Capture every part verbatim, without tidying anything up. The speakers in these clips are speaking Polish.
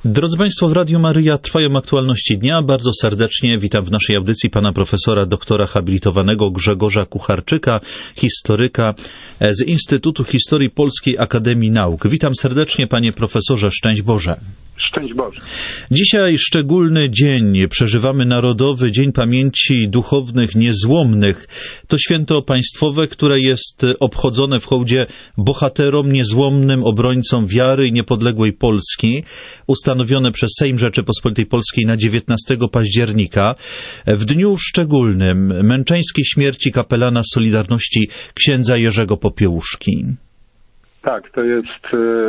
Drodzy Państwo, w Radiu Maryja trwają aktualności dnia. Bardzo serdecznie witam w naszej audycji pana profesora doktora habilitowanego Grzegorza Kucharczyka, historyka z Instytutu Historii Polskiej Akademii Nauk. Witam serdecznie, panie profesorze, szczęść Boże. Szczęść Boże. Dzisiaj szczególny dzień. Przeżywamy Narodowy Dzień Pamięci Duchownych Niezłomnych. To święto państwowe, które jest obchodzone w hołdzie bohaterom niezłomnym, obrońcom wiary i niepodległej Polski, ustanowione przez Sejm Rzeczypospolitej Polskiej na dziewiętnastego października, w dniu szczególnym męczeńskiej śmierci kapelana Solidarności księdza Jerzego Popiełuszki. Tak, to jest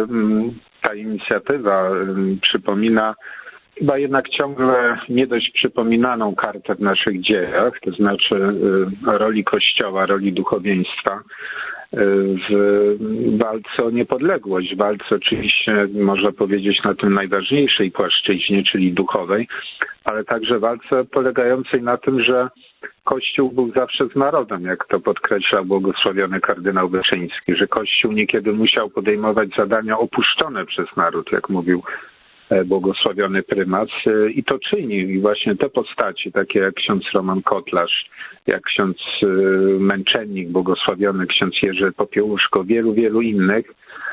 ta inicjatywa przypomina chyba jednak ciągle nie dość przypominaną kartę w naszych dziejach, to znaczy roli Kościoła, roli duchowieństwa w walce o niepodległość, w walce oczywiście można powiedzieć na tym najważniejszej płaszczyźnie, czyli duchowej, ale także walce polegającej na tym, że Kościół był zawsze z narodem, jak to podkreślał błogosławiony kardynał Wyszyński, że Kościół niekiedy musiał podejmować zadania opuszczone przez naród, jak mówił błogosławiony prymas, i to czyni. I właśnie te postaci, takie jak ksiądz Roman Kotlarz, jak ksiądz męczennik, błogosławiony ksiądz Jerzy Popiełuszko, wielu, wielu innych,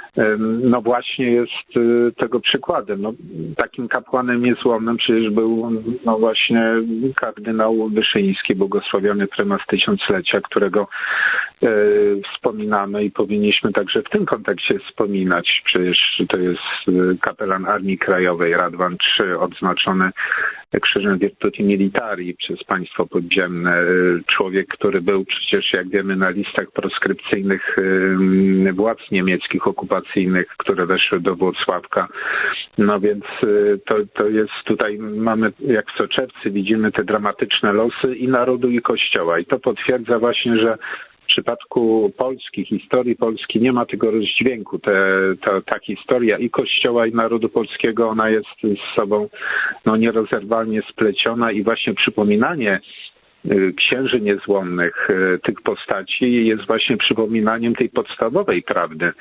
no właśnie jest tego przykładem. No, takim kapłanem niezłomnym przecież był no właśnie kardynał Wyszyński, błogosławiony prymas tysiąclecia, którego e, wspominamy i powinniśmy także w tym kontekście wspominać. Przecież to jest kapelan Armii Krajowej, Radwan trzy, odznaczony Krzyżem Virtuti Militari przez państwo podziemne. Człowiek, który był przecież, jak wiemy, na listach proskrypcyjnych władz niemieckich okupacyjnych, które weszły do Włocławka. No więc to, to jest tutaj, mamy jak w soczewce, widzimy te dramatyczne losy i narodu, i Kościoła. I to potwierdza właśnie, że w przypadku Polski, historii Polski nie ma tego rozdźwięku. Te, ta, ta historia i Kościoła, i narodu polskiego, ona jest z sobą no, nierozerwalnie spleciona i właśnie przypominanie księży niezłomnych, tych postaci jest właśnie przypominaniem tej podstawowej prawdy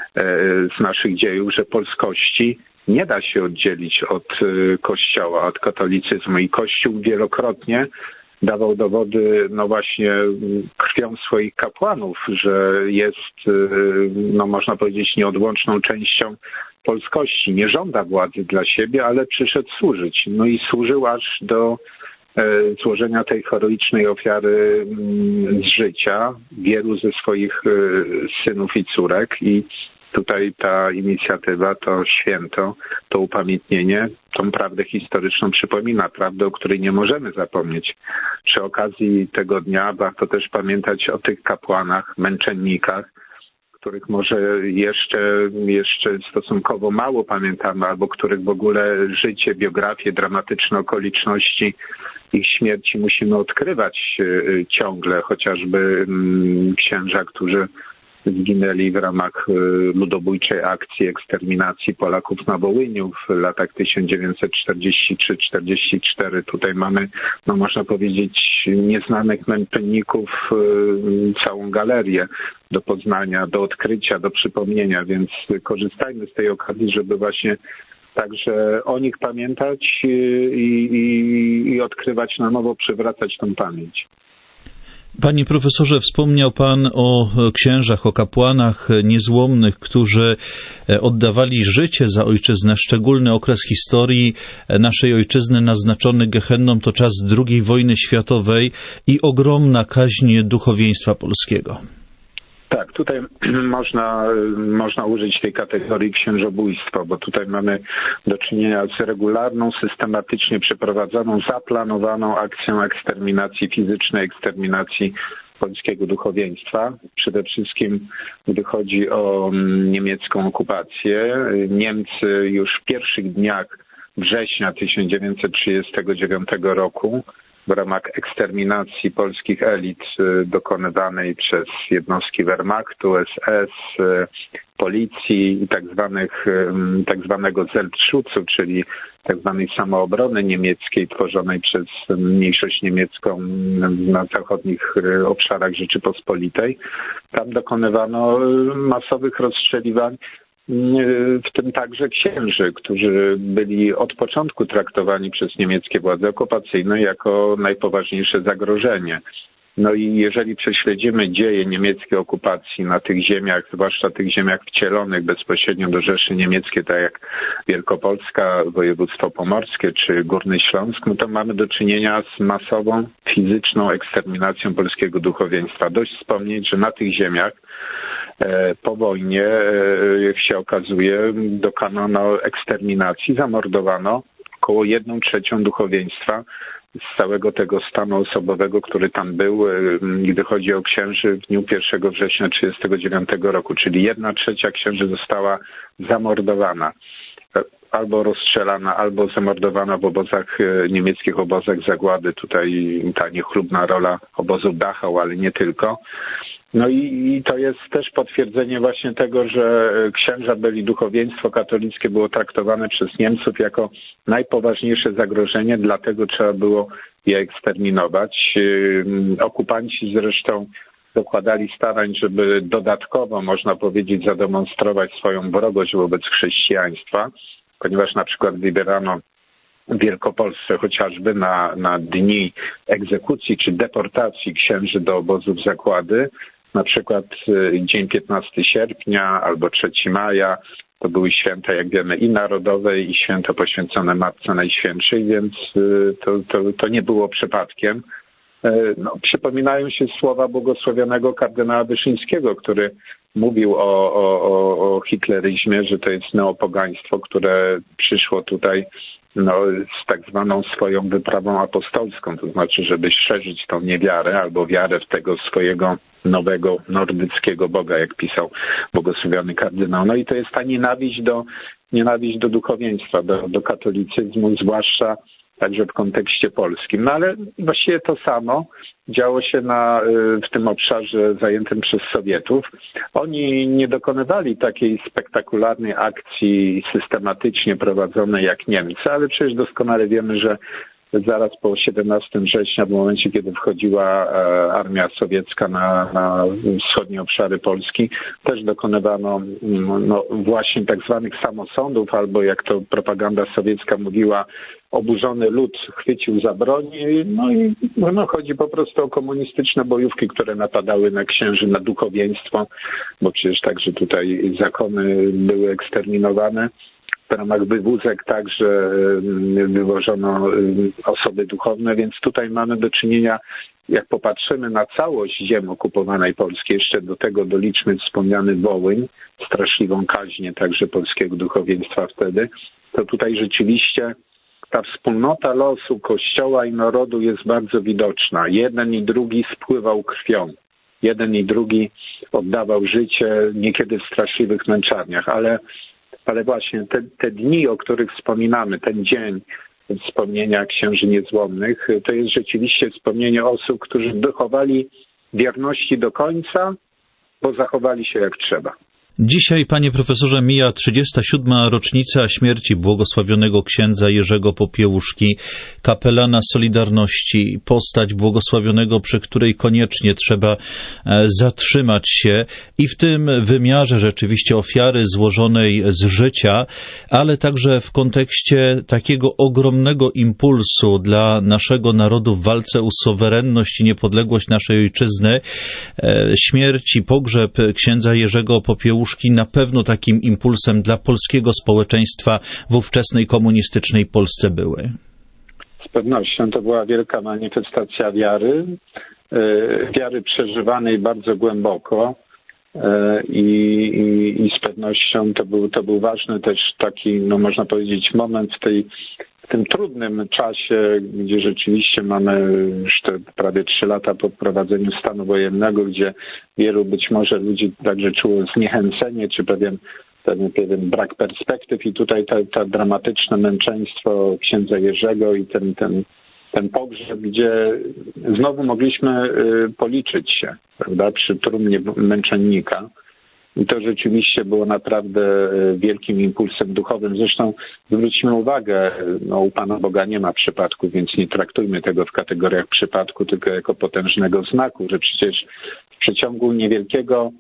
z naszych dziejów, że polskości nie da się oddzielić od Kościoła, od katolicyzmu, i Kościół wielokrotnie dawał dowody, no właśnie krwią swoich kapłanów, że jest, no można powiedzieć, nieodłączną częścią polskości. Nie żąda władzy dla siebie, ale przyszedł służyć. No i służył aż do złożenia tej heroicznej ofiary z życia wielu ze swoich synów i córek. I tutaj ta inicjatywa, to święto, to upamiętnienie, tą prawdę historyczną przypomina, prawdę, o której nie możemy zapomnieć. Przy okazji tego dnia warto też pamiętać o tych kapłanach, męczennikach, których może jeszcze, jeszcze stosunkowo mało pamiętamy, albo których w ogóle życie, biografię, dramatyczne okoliczności ich śmierci musimy odkrywać ciągle, chociażby księża, którzy zginęli w ramach ludobójczej akcji eksterminacji Polaków na Wołyniu w latach tysiąc dziewięćset czterdziesty trzeci czterdziesty czwarty. Tutaj mamy, no można powiedzieć, nieznanych męczenników, całą galerię do poznania, do odkrycia, do przypomnienia, więc korzystajmy z tej okazji, żeby właśnie także o nich pamiętać i, i, i odkrywać na nowo, przywracać tę pamięć. Panie profesorze, wspomniał pan o księżach, o kapłanach niezłomnych, którzy oddawali życie za ojczyznę. Szczególny okres historii naszej ojczyzny naznaczony gehenną to czas drugiej wojny światowej i ogromna kaźń duchowieństwa polskiego. Tak, tutaj można, można użyć tej kategorii księżobójstwa, bo tutaj mamy do czynienia z regularną, systematycznie przeprowadzoną, zaplanowaną akcją eksterminacji fizycznej, eksterminacji polskiego duchowieństwa. Przede wszystkim, gdy chodzi o niemiecką okupację, Niemcy już w pierwszych dniach września tysiąc dziewięćset trzydziestego dziewiątego roku w ramach eksterminacji polskich elit dokonywanej przez jednostki Wehrmachtu, S S, policji i tak zwanych, tak zwanego Selbstschutzu, czyli tak zwanej samoobrony niemieckiej tworzonej przez mniejszość niemiecką na zachodnich obszarach Rzeczypospolitej. Tam dokonywano masowych rozstrzeliwań w tym także księży, którzy byli od początku traktowani przez niemieckie władze okupacyjne jako najpoważniejsze zagrożenie. No i jeżeli prześledzimy dzieje niemieckiej okupacji na tych ziemiach, zwłaszcza tych ziemiach wcielonych bezpośrednio do Rzeszy Niemieckiej, tak jak Wielkopolska, województwo pomorskie czy Górny Śląsk, no to mamy do czynienia z masową, fizyczną eksterminacją polskiego duchowieństwa. Dość wspomnieć, że na tych ziemiach po wojnie, jak się okazuje, dokonano eksterminacji, zamordowano około jedną trzecią duchowieństwa z całego tego stanu osobowego, który tam był, gdy chodzi o księży w dniu pierwszego września tysiąc dziewięćset trzydziestego dziewiątego roku, czyli jedna trzecia księży została zamordowana. Albo rozstrzelana, albo zamordowana w obozach, niemieckich obozach zagłady. Tutaj ta niechlubna rola obozu Dachau, ale nie tylko. No i, i to jest też potwierdzenie właśnie tego, że księża byli, duchowieństwo katolickie było traktowane przez Niemców jako najpoważniejsze zagrożenie, dlatego trzeba było je eksterminować. Okupanci zresztą dokładali starań, żeby dodatkowo, można powiedzieć, zademonstrować swoją wrogość wobec chrześcijaństwa, ponieważ na przykład wybierano w Wielkopolsce chociażby na, na dni egzekucji czy deportacji księży do obozów zagłady, na przykład dzień piętnastego sierpnia albo trzeciego maja, to były święta, jak wiemy, i narodowe, i święto poświęcone Matce Najświętszej, więc to, to, to nie było przypadkiem. No, przypominają się słowa błogosławionego kardynała Wyszyńskiego, który mówił o, o, o hitleryzmie, że to jest neopogaństwo, które przyszło tutaj no, z tak zwaną swoją wyprawą apostolską, to znaczy, żeby szerzyć tą niewiarę albo wiarę w tego swojego nowego nordyckiego Boga, jak pisał błogosławiony kardynał. No i to jest ta nienawiść do, nienawiść do duchowieństwa, do, do katolicyzmu, zwłaszcza także w kontekście polskim. No ale właściwie to samo działo się na, w tym obszarze zajętym przez Sowietów. Oni nie dokonywali takiej spektakularnej akcji systematycznie prowadzonej jak Niemcy, ale przecież doskonale wiemy, że zaraz po siedemnastego września, w momencie kiedy wchodziła armia sowiecka na, na wschodnie obszary Polski, też dokonywano no, właśnie tak zwanych samosądów, albo jak to propaganda sowiecka mówiła, oburzony lud chwycił za broń, no i no, chodzi po prostu o komunistyczne bojówki, które napadały na księży, na duchowieństwo, bo przecież także tutaj zakony były eksterminowane. W ramach wywózek także wywożono osoby duchowne, więc tutaj mamy do czynienia, jak popatrzymy na całość ziem okupowanej Polski, jeszcze do tego doliczmy wspomniany Wołyń, straszliwą kaźnię także polskiego duchowieństwa wtedy, to tutaj rzeczywiście ta wspólnota losu Kościoła i narodu jest bardzo widoczna. Jeden i drugi spływał krwią. Jeden i drugi oddawał życie, niekiedy w straszliwych męczarniach, ale Ale właśnie te, te dni, o których wspominamy, ten dzień wspomnienia księży niezłomnych, to jest rzeczywiście wspomnienie osób, którzy dochowali wierności do końca, bo zachowali się jak trzeba. Dzisiaj, panie profesorze, mija trzydziesta siódma rocznica śmierci błogosławionego księdza Jerzego Popiełuszki, kapelana Solidarności, postać błogosławionego, przy której koniecznie trzeba zatrzymać się i w tym wymiarze rzeczywiście ofiary złożonej z życia, ale także w kontekście takiego ogromnego impulsu dla naszego narodu w walce o suwerenność i niepodległość naszej ojczyzny. Śmierć i pogrzeb księdza Jerzego Popiełuszki na pewno takim impulsem dla polskiego społeczeństwa w ówczesnej komunistycznej Polsce były. Z pewnością to była wielka manifestacja wiary, wiary przeżywanej bardzo głęboko i, i, i z pewnością to był, to był ważny też taki, no można powiedzieć, moment w tej w tym trudnym czasie, gdzie rzeczywiście mamy już te prawie trzy lata po wprowadzeniu stanu wojennego, gdzie wielu być może ludzi także czuło zniechęcenie, czy pewien, pewien, pewien brak perspektyw i tutaj ta, ta dramatyczne męczeństwo księdza Jerzego i ten, ten, ten pogrzeb, gdzie znowu mogliśmy policzyć się, prawda, przy trumnie męczennika. I to rzeczywiście było naprawdę wielkim impulsem duchowym. Zresztą zwróćmy uwagę, no u Pana Boga nie ma przypadku, więc nie traktujmy tego w kategoriach przypadku, tylko jako potężnego znaku, że przecież w przeciągu niewielkiego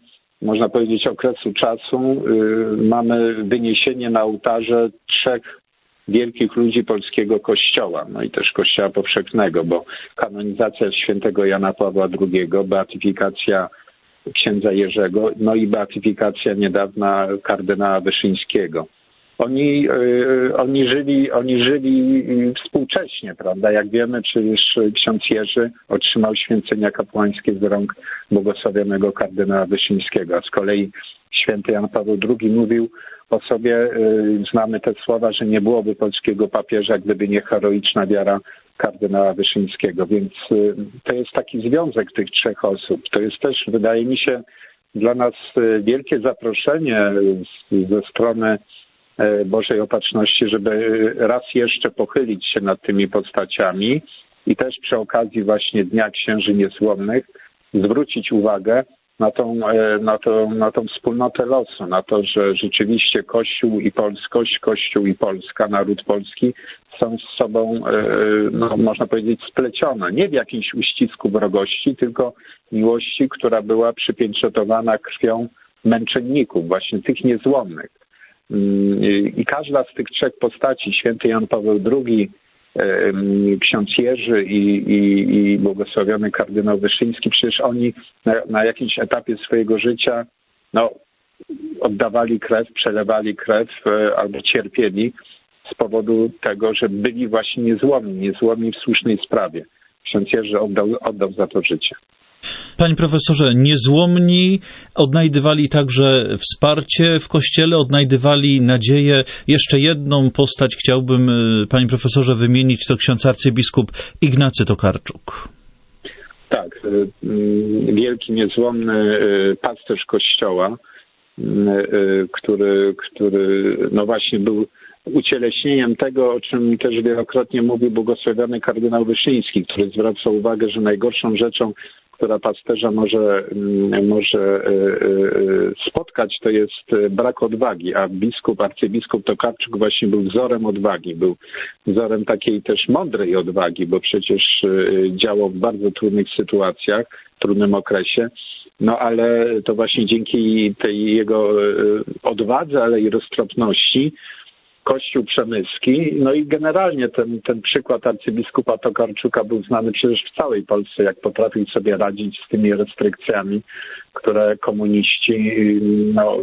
można powiedzieć, okresu czasu mamy wyniesienie na ołtarze trzech wielkich ludzi polskiego Kościoła, no i też Kościoła powszechnego, bo kanonizacja świętego Jana Pawła drugiego, beatyfikacja księdza Jerzego, no i beatyfikacja niedawna kardynała Wyszyńskiego. Oni, oni żyli, oni żyli współcześnie, prawda? Jak wiemy, przecież ksiądz Jerzy otrzymał święcenia kapłańskie z rąk błogosławionego kardynała Wyszyńskiego, a z kolei święty Jan Paweł drugi mówił o sobie, znamy te słowa, że nie byłoby polskiego papieża, gdyby nie heroiczna wiara kardynała Wyszyńskiego, więc to jest taki związek tych trzech osób. To jest też, wydaje mi się, dla nas wielkie zaproszenie ze strony Bożej Opatrzności, żeby raz jeszcze pochylić się nad tymi postaciami i też przy okazji właśnie Dnia Księży Niezłomnych zwrócić uwagę na tą, na, to, na tą wspólnotę losu, na to, że rzeczywiście Kościół i polskość, Kościół i Polska, naród polski są z sobą, no, można powiedzieć, splecione. Nie w jakimś uścisku wrogości, tylko miłości, która była przypieczętowana krwią męczenników, właśnie tych niezłomnych. I każda z tych trzech postaci, święty Jan Paweł drugi, ksiądz Jerzy i, i, i błogosławiony kardynał Wyszyński, przecież oni na, na jakimś etapie swojego życia no, oddawali krew, przelewali krew albo cierpieli z powodu tego, że byli właśnie niezłomni, niezłomni w słusznej sprawie. Ksiądz Jerzy oddał, oddał za to życie. Panie profesorze, niezłomni odnajdywali także wsparcie w Kościele, odnajdywali nadzieję. Jeszcze jedną postać chciałbym, panie profesorze, wymienić, to ksiądz arcybiskup Ignacy Tokarczuk. Tak, wielki, niezłomny pasterz Kościoła, który, który no właśnie był ucieleśnieniem tego, o czym też wielokrotnie mówił błogosławiony kardynał Wyszyński, który zwraca uwagę, że najgorszą rzeczą, która pasterza może, może spotkać, to jest brak odwagi, a biskup, arcybiskup Tokarczuk właśnie był wzorem odwagi, był wzorem takiej też mądrej odwagi, bo przecież działał w bardzo trudnych sytuacjach, w trudnym okresie, no ale to właśnie dzięki tej jego odwadze, ale i roztropności Kościół przemyski, no i generalnie ten, ten przykład arcybiskupa Tokarczuka był znany przecież w całej Polsce, jak potrafił sobie radzić z tymi restrykcjami, które komuniści no,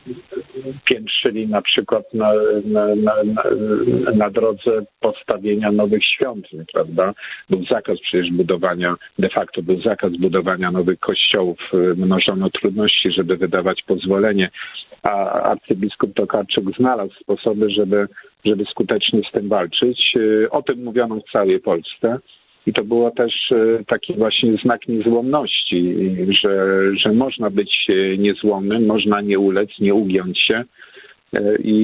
piętrzyli na przykład na, na, na, na, na drodze postawienia nowych świątyń, prawda? Był zakaz przecież budowania, de facto był zakaz budowania nowych kościołów, mnożono trudności, żeby wydawać pozwolenie, a arcybiskup Tokarczuk znalazł sposoby, żeby, żeby skutecznie z tym walczyć. O tym mówiono w całej Polsce. I to było też taki właśnie znak niezłomności, że, że można być niezłomnym, można nie ulec, nie ugiąć się i,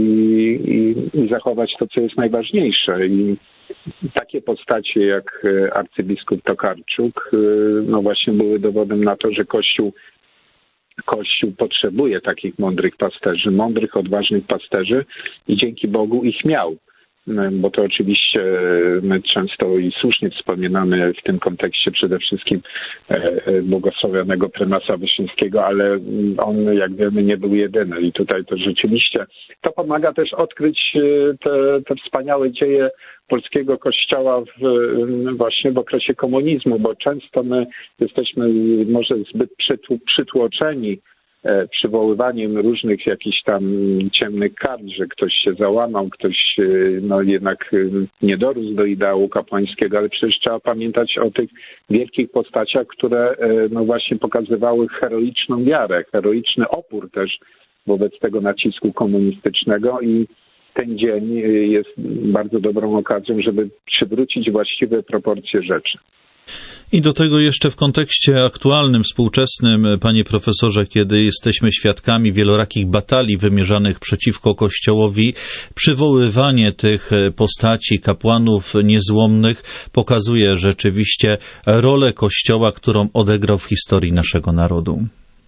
i, i zachować to, co jest najważniejsze. I takie postacie jak arcybiskup Tokarczuk, no właśnie były dowodem na to, że Kościół Kościół potrzebuje takich mądrych pasterzy, mądrych, odważnych pasterzy i dzięki Bogu ich miał. Bo to oczywiście my często i słusznie wspominamy w tym kontekście przede wszystkim błogosławionego prymasa Wyszyńskiego, ale on, jak wiemy, nie był jedyny i tutaj to rzeczywiście to pomaga też odkryć te, te wspaniałe dzieje polskiego Kościoła w, właśnie w okresie komunizmu, bo często my jesteśmy może zbyt przytłoczeni przywoływaniem różnych jakichś tam ciemnych kart, że ktoś się załamał, ktoś no jednak nie dorósł do ideału kapłańskiego, ale przecież trzeba pamiętać o tych wielkich postaciach, które no właśnie pokazywały heroiczną wiarę, heroiczny opór też wobec tego nacisku komunistycznego i ten dzień jest bardzo dobrą okazją, żeby przywrócić właściwe proporcje rzeczy. I do tego jeszcze w kontekście aktualnym, współczesnym, panie profesorze, kiedy jesteśmy świadkami wielorakich batalii wymierzanych przeciwko Kościołowi, przywoływanie tych postaci, kapłanów niezłomnych pokazuje rzeczywiście rolę Kościoła, którą odegrał w historii naszego narodu.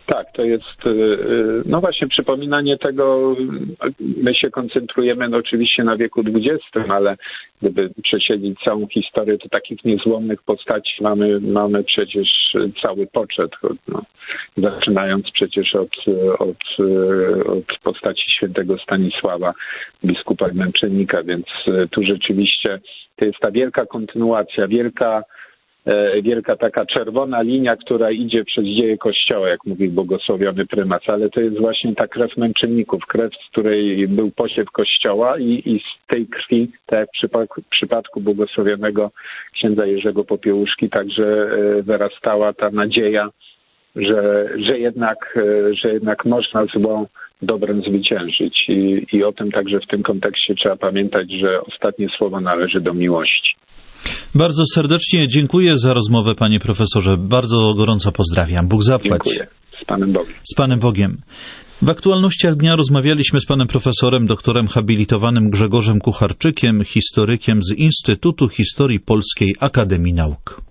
Tak, to jest no właśnie przypominanie tego, my się koncentrujemy no oczywiście na wieku dwudziestym, ale gdyby przesiedzieć całą historię, to takich niezłomnych postaci mamy, mamy przecież cały poczet, no, zaczynając przecież od, od, od postaci świętego Stanisława, biskupa Męczennika, więc tu rzeczywiście to jest ta wielka kontynuacja, wielka wielka taka czerwona linia, która idzie przez dzieje Kościoła, jak mówił błogosławiony prymas, ale to jest właśnie ta krew męczenników, krew, z której był posiew Kościoła i, i z tej krwi, tak jak w przypadku, w przypadku błogosławionego księdza Jerzego Popiełuszki, także wyrastała ta nadzieja, że, że, jednak, że jednak można zło dobrem zwyciężyć I, i o tym także w tym kontekście trzeba pamiętać, że ostatnie słowo należy do miłości. Bardzo serdecznie dziękuję za rozmowę, panie profesorze. Bardzo gorąco pozdrawiam. Bóg zapłać. Dziękuję. Z Panem Bogiem. Z Panem Bogiem. W aktualnościach dnia rozmawialiśmy z panem profesorem, doktorem habilitowanym Grzegorzem Kucharczykiem, historykiem z Instytutu Historii Polskiej Akademii Nauk.